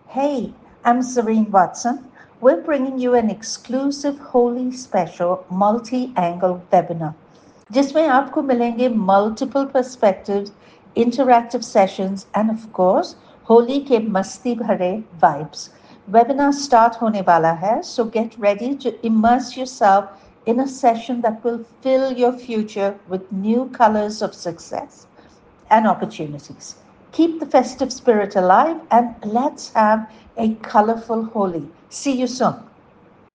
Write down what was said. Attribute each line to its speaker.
Speaker 1: Hey, I'm Serene Watson. We're bringing you an exclusive Holi special multi-angle webinar जिसमें आपको मिलेंगे multiple perspectives, interactive sessions and of course Holi के मस्ती भरे vibes. Webinar start होने वाला है, so get ready to immerse yourself in a session that will fill your future with new colors of success and opportunities. Keep the festive spirit alive and let's have a colorful Holi. See you soon.